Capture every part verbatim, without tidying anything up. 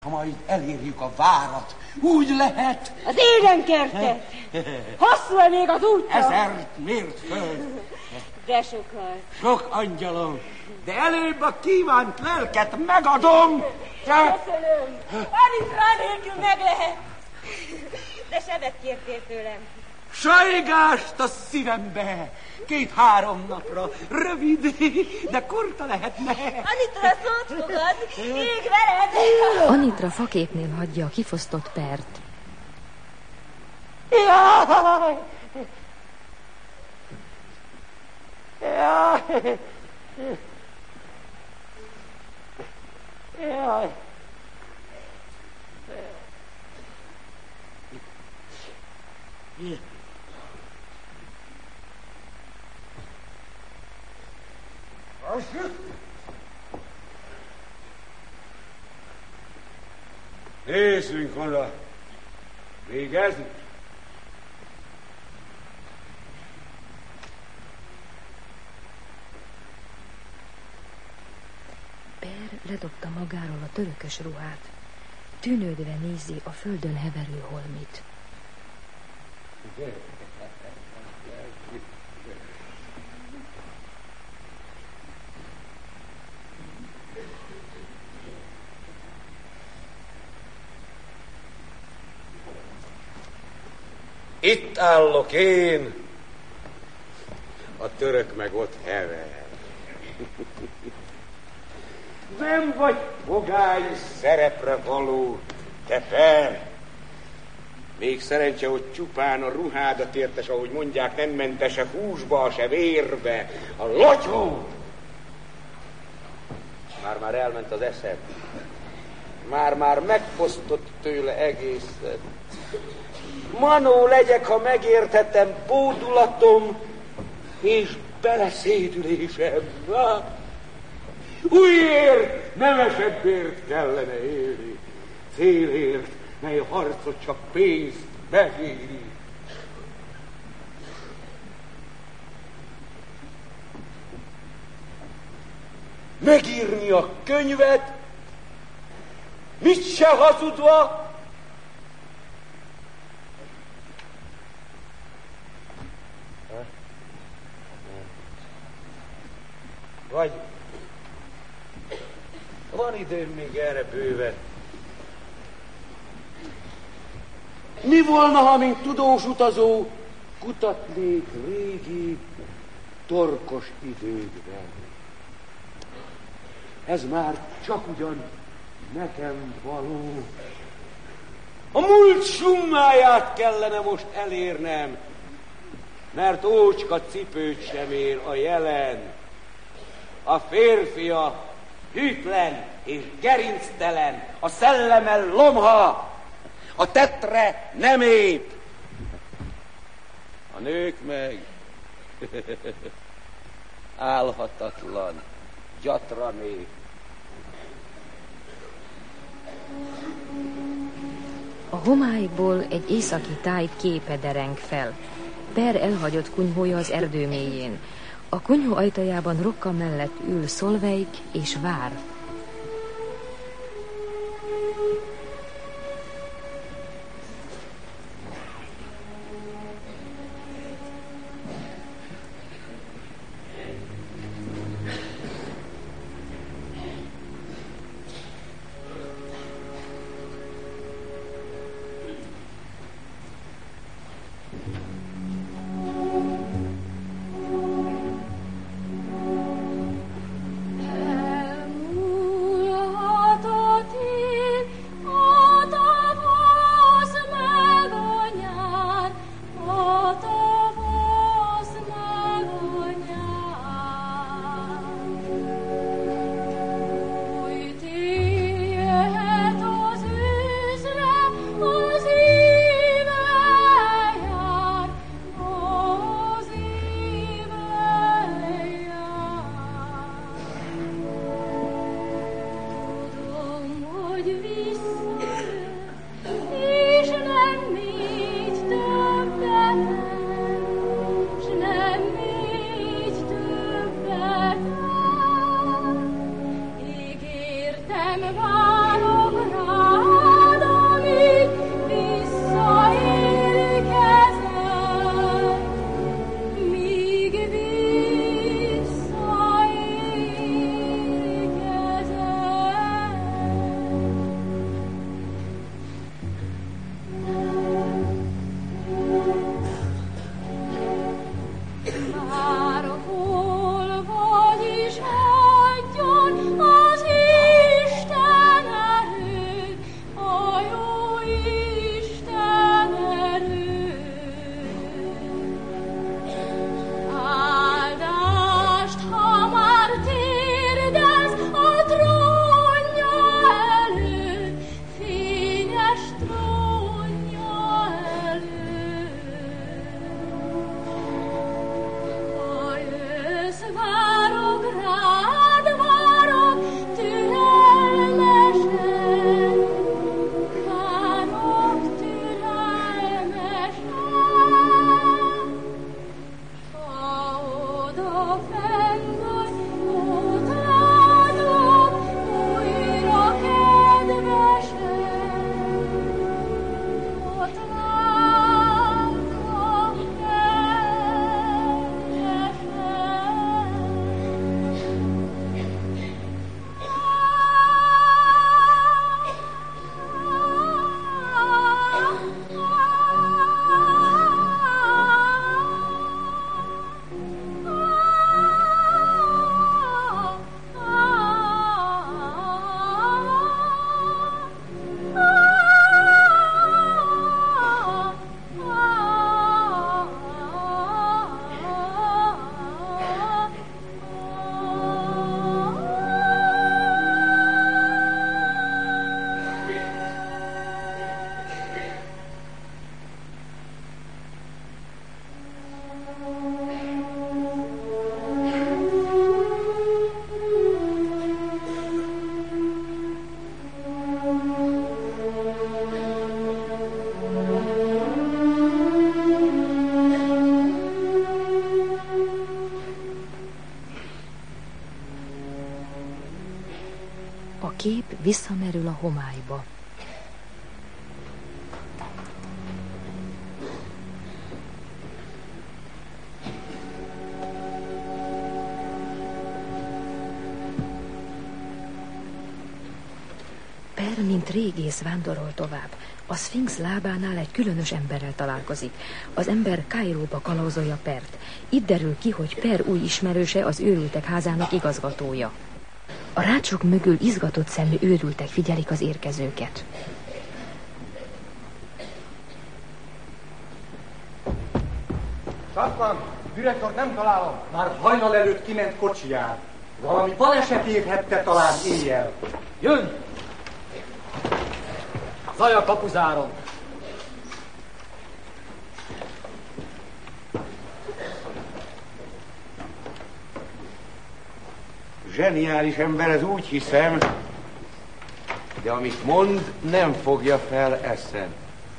Ha majd elérjük a várat, úgy lehet... Az édenkertet! Hosszú-e még az útja? Ezer mérföld. De sokat. Sok angyalom, de előbb a kívánt lelket megadom. Köszönöm. Anitra nélkül meg lehet. De sebet kértél tőlem. Sajgást a szívembe. Két-három napra, rövid, de kurta lehetne. Anitra szót fogad, még veled. Anitra faképnél hagyja a kifosztott pert. Jaj! Jaj! Jaj! Nézzünk oda. Végezni? Per ledobta magáról a törökös ruhát. Tűnődve nézi a földön heverő holmit. Itt állok én, a török meg ott hever. Nem vagy fogány szerepre való, te Per. Még szerencse, hogy csupán a ruhádat értes, ahogy mondják, nem mente se húsba, se vérbe. A lotyó! Már-már elment az eszem. Már-már megfosztott tőle egészet. Manó legyek, ha megértettem bódulatom és beleszédülésem. Újért, nevesebbért kellene élni. Célért, mely a harcot csak pénzt megéri. Megírni a könyvet, mit se hazudva, vagy van időm még erre bőven. Mi volna, ha mint tudós utazó kutatnék régi, torkos időkben? Ez már csak ugyan nekem való. A múlt summáját kellene most elérnem, mert ócska cipőt sem ér a jelen. A férfia hűtlen és gerinctelen, a szelleme lomha, a tettre nem épp. A nők meg álhatatlan, gyatra nép. A homályból egy északi táj képe dereng fel. Per elhagyott kunyhója az erdő mélyén. A kunyhó ajtajában Rokka mellett ül Szolveig és vár. visszamerül a homályba. Per, mint régész vándorol tovább. A szfinx lábánál egy különös emberrel találkozik. Az ember Kairóba kalauzolja Pert. Itt derül ki, hogy Per új ismerőse, az őrültek házának igazgatója. A rácsok mögül izgatott szemű őrültek figyelik az érkezőket. Sarkman, direktort nem találom. Már hajnal előtt kiment kocsiján. Valami baleset érhette talán éjjel. Jön! Zaj a kapuzáron. Zseniális ember, ez úgy hiszem, de amit mond, nem fogja fel eszem.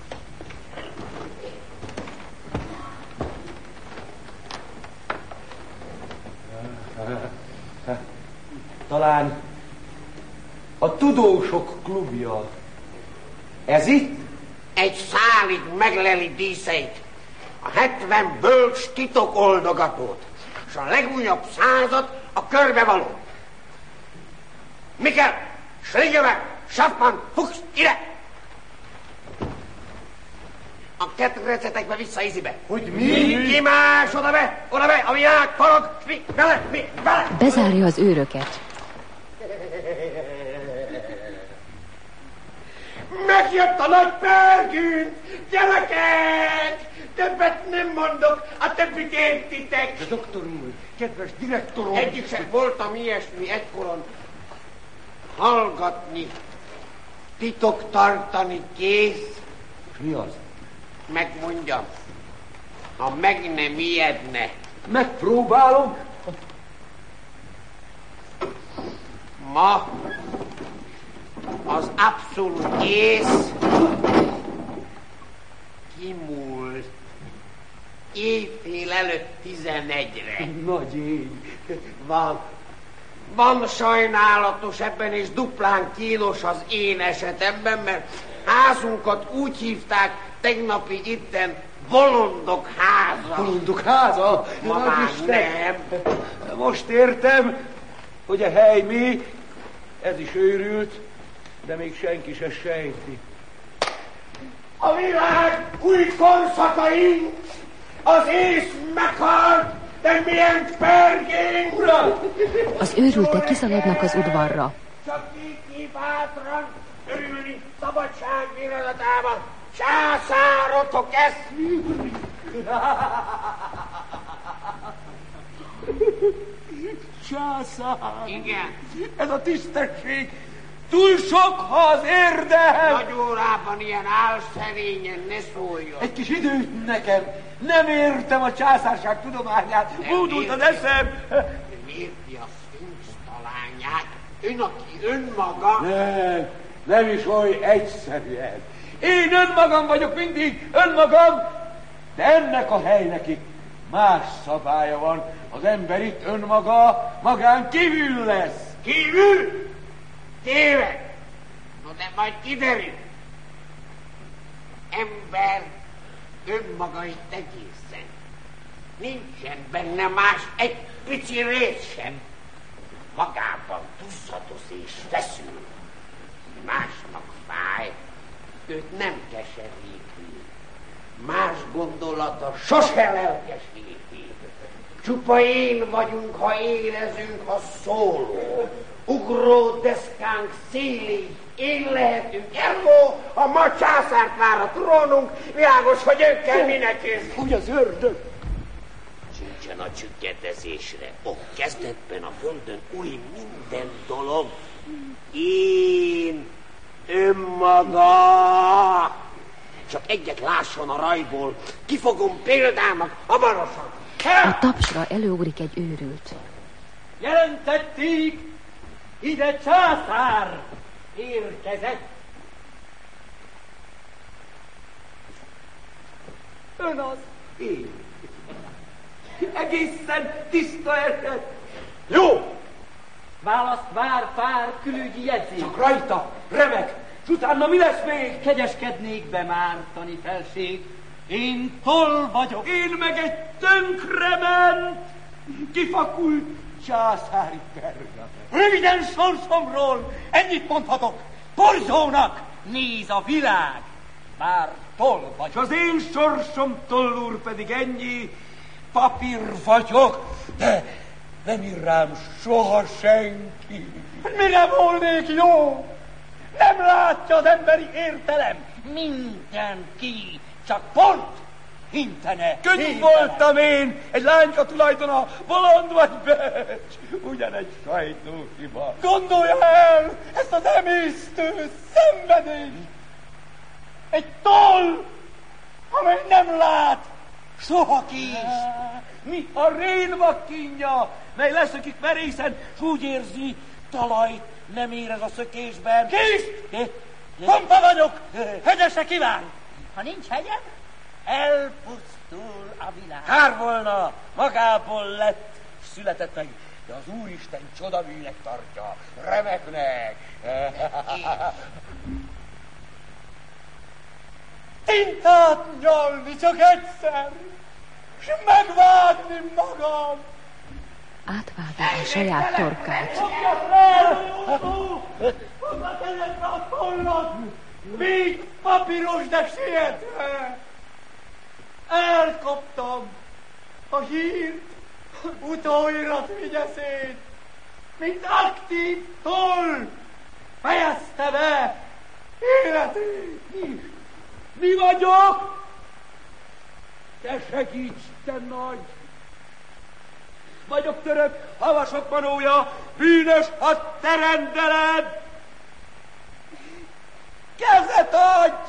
Talán a tudósok klubja. Ez itt? Egy szálig megleli díszeit, a hetven bölcs titokoldogatót, és a legújabb század a körbevaló. Mikkel, Schlingeberg, Schaffmann, Fuchs, ide! A ketrecetekbe vissza izibe. Hogy mi? Ki más, oda be, oda be, a világ forog, mi, vele, mi, vele! Bezárja az őröket. Megjött a nagy pergűn! Gyerekek! Többet nem mondok, a többit értitek. De doktor úr, kedves direktor úr! Egyik sem voltam ilyesmi egykoron. Hallgatni, titok tartani kész. Mi az? Megmondjam, ha meg nem ijedne. Megpróbálom. Ma az abszolút ész kimúlt éjfél előtt tizenegyre. Nagy ég. Van. Van sajnálatos ebben, és duplán kínos az én esetemben, mert házunkat úgy hívták tegnapi itten Bolondok háza. Bolondok háza? Ma már nem. Most értem, hogy a hely mi, ez is őrült, de még senki se sejti. A világ új korszakaink, az ész meghalt, de milyen pergény! Uram! Az őrültek kiszaladnak az udvarra. Csak így ki bátran örülni szabadság pillanatában. Császárotok ezt! Császár! Igen. Ez a tisztesség túl sok, ha az érdem! Nagy órában ilyen álszerényen ne szóljon. Egy kis időt nekem. Nem értem a császárság tudományát. Búdult az eszem. Nem érti a szfinx talányát. Ön, aki önmaga... Nem, nem is oly egyszerűen. Én önmagam vagyok mindig, önmagam, de ennek a helynek itt más szabálya van. Az ember itt önmaga magán kívül lesz. Kívül? Téved. No de majd kiderül. Ember önmaga itt egészen. Nincsen benne más egy pici rész sem. Magában tusszatos és feszül. Másnak fáj, őt nem keseríti. Más gondolata sose lelkesíti. Csupa én vagyunk, ha érezünk, ha szóló. Ugró deszkánk széli, én lehetünk elvó, ha ma császárt vár a trónunk, világos, hogy ők kell minek. Úgy az ördög. Sincsen a csüggedezésre. Ott kezdetben a földön új minden dolog. Én, önmaga. Csak egyet lásson a rajból, kifogom példának hamarosan. A tapsra előugrik egy őrült. Jelentették, ide császár érkezett. Ön az én. Egészen tiszta eset. Jó, Választ vár pár külügyi jegyzék. Csak rajta, remek, s utána mi lesz még? Kegyeskednék be mártani felség. Én toll vagyok. Én meg egy tönkrement, kifakult császári pergamen. Röviden sorsomról ennyit mondhatok. Borzónak néz a világ. Már toll vagyok. És az én sorsom, toll úr, pedig ennyi, papír vagyok, de nem ír rám soha senki. Mire volnék jó? Nem látja az emberi értelem. Mindenki csak pont hintene. Könnyű voltam én, egy lányka tulajdona, bolond vagy becs, ugyanegy sajtóhiba. Gondolja el ezt az emésztő szenvedést. Egy toll, amely nem lát soha kést. Mi a rénvak kínja, mely leszökik merészen, s úgy érzi, talajt nem érez a szökésben. Kést! Pompa vagyok, hegyesre kíván. Ha nincs hegyem, elpusztul a világ. Kár volna, magából lett, született meg, de az Úristen csodaműnek tartja, remeknek. Tintát nyalni csak egyszer, s megvágni magam. Átvágja a saját torkát. Fogja fel! Fogja kezedbe a tollat! Még papíros, de sietve! Elkaptam a hírt, utóirat vigyeszét, mint aktív toll, fejezte be életét! Mi vagyok? Te segíts, te nagy! Vagyok török, havasok manója, bűnös, ha te rendeled! Kezet adj!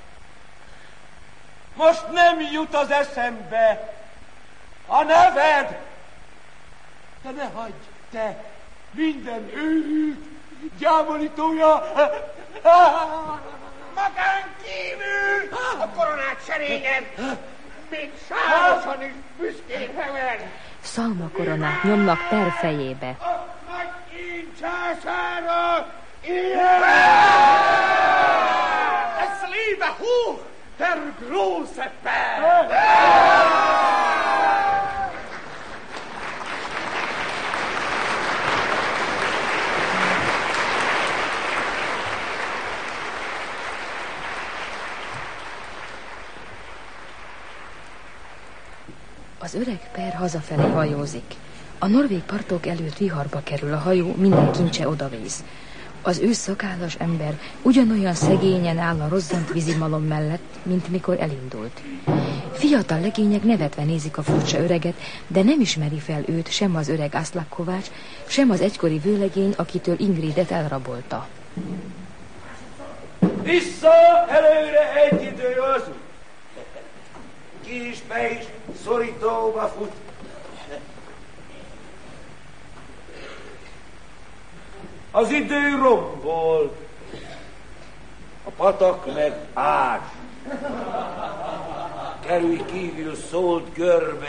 Most nem jut az eszembe a neved! De ne hagyj, te minden őrült, gyávolítója! Magán kívül a koronát serényed, még sárosan is büszkén heved. Szalmakoronát nyomnak Per fejébe. Meg én császára, ilyen! Ez liebe hoch, der große Per! Az öreg Per hazafele hajózik. A norvég partok előtt viharba kerül a hajó, minden kincse odavész. Az ő szakállas ember ugyanolyan szegényen áll a rozzant vízimalom mellett, mint mikor elindult. Fiatal legények nevetve nézik a furcsa öreget, de nem ismeri fel őt sem az öreg Aslak Kovács, sem az egykori vőlegény, akitől Ingridet elrabolta. Vissza, előre egy idő az út. Ki is be is szorítóba fut. Az idő rombol, a patak meg ás. Kerülj kívül szólt görbe.